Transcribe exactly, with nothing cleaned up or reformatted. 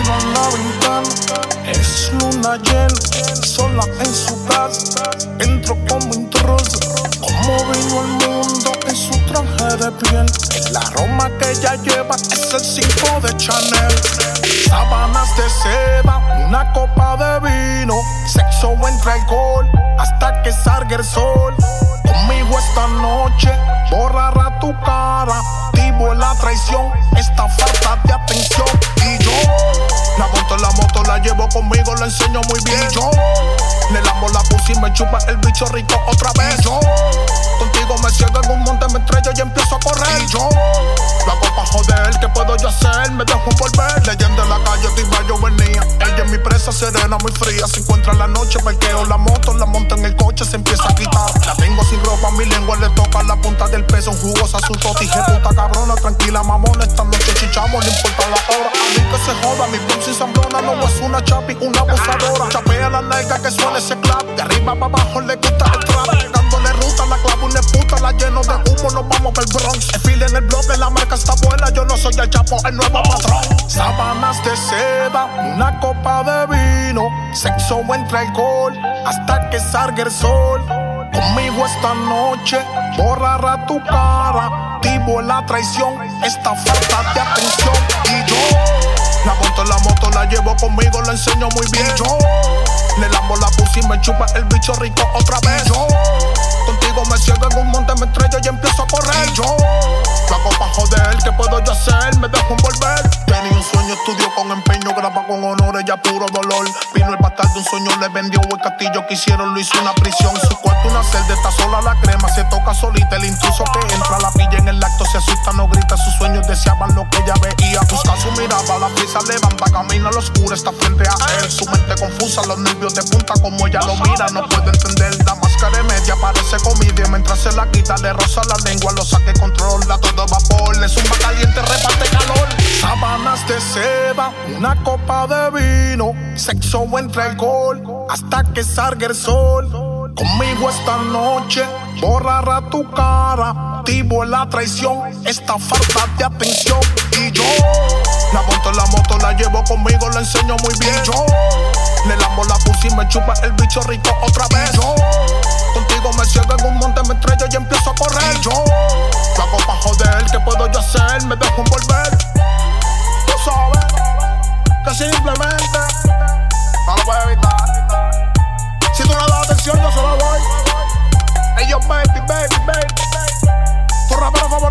miro a la ventana, es luna llena, sola en su casa. Entro como intruso, como vino al mundo en su traje de piel. El aroma que ella lleva es el cinco de Chanel. Sábanas de seda, una copa de vino, sexo entre alcohol hasta que salga el sol. Conmigo esta noche borrará tu cara, activo en la traición, esta falta de atención. Y yo la monto en la moto, la llevo conmigo, la enseño muy bien. Y yo le lambo la pussy y me chupa el bicho rico otra vez. Y yo contigo me ciego en un monte, me estrello y empiezo a correr. Y yo lo hago pa' joder, ¿qué puedo yo hacer? Me dejo envolver. Leyenda en la calle, diva, yo venía. Ella es mi presa serena, muy fría. Se encuentra en la noche, parqueo la moto, la monto en el coche, se empieza a quitar. La tengo sin ropa, mi lengua le toca la punta del peso, jugosa su totije, puta cabrona, tranquila mamona. Esta noche chichamos, no importa la hora. A mí que se joda, mi pum sin sambrona. No es una chapi, una abusadora. Chapea la nalga que suene ese clap. De arriba para abajo le gusta el trap. Dándole ruta, la clavo una puta, la lleno de humo, nos vamos para el Bronx. El fil en el bloque, la marca está buena, yo no soy el chapo, el nuevo patrón. Sábanas de seda, una copa de vino, sexo entre alcohol hasta que salga el sol. Conmigo esta noche borrará tu cara, activo en la traición, esta falta de atención. Y yo la monto en la moto, la llevo conmigo, la enseño muy bien. Y yo le lambo la pussy y me chupa el bicho rico otra vez. Y yo contigo me ciego en un monte, me estrello y empiezo a correr. Y yo la copa joder, ¿qué puedo yo hacer? Me dejo envolver. Tenía un sueño, estudió con empeño, graba con honor, ella puro dolor. Vino el bastardo, un sueño le vendió el castillo que hicieron, lo hizo una prisión. Su cuarto una celda, está sola la crema, se toca solita. El intruso que entra, la pilla en el acto, se asusta, no grita. Sus sueños deseaban lo que ella veía. Busca su mirada, la prisa levanta, camina a la oscura, está frente a él. Su mente confusa, los nervios de punta, como ella lo mira, no puede entender. La máscara de media parece comedia, mientras se la quita, le roza la lengua, lo saque controla todo vapor. Le zumba caliente, reparte calor. Sábanas de seda, una copa de vino, sexo entre alcohol hasta que salga el sol. Conmigo esta noche borrará tu cara, activo en la traición, esta falta de atención. Y yo la monto en la moto, la llevo conmigo, la enseño muy bien. Y yo le lambo la pussy y me chupa el bicho rico otra vez. Y yo contigo me ciego en un monte, me estrello y empiezo a correr. Y yo la hago pa' joder, ¿qué puedo yo hacer? Me dejo envolver. Tú sabes que simplemente no lo puedo evitar. Si tú no das atención, yo se lo doy. Ellos, baby, baby, baby. Tu rapero favorito.